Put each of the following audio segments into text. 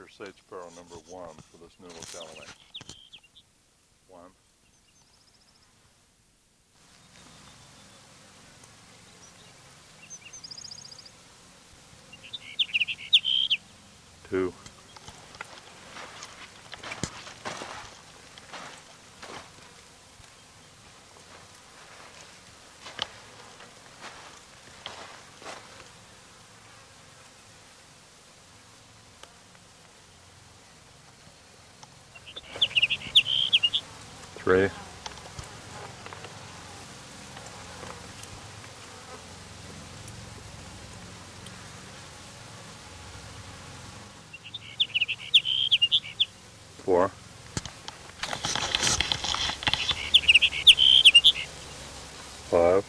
sage sparrow number 1 for this new locality. 1. 2. 3. 4. 5.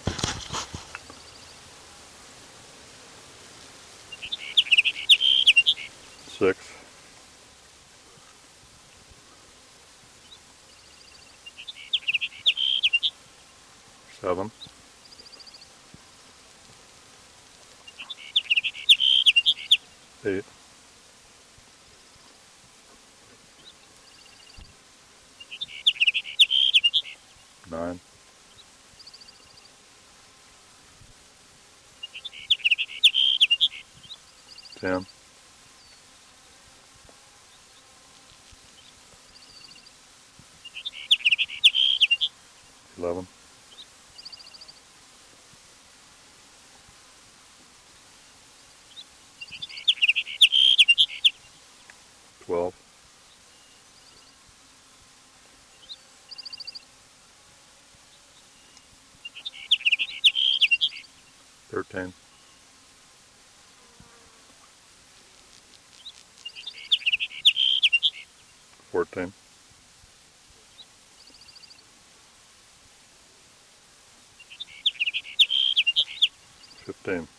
6. 7. 8. 9. 10. 11. 12. 13. 14. 15.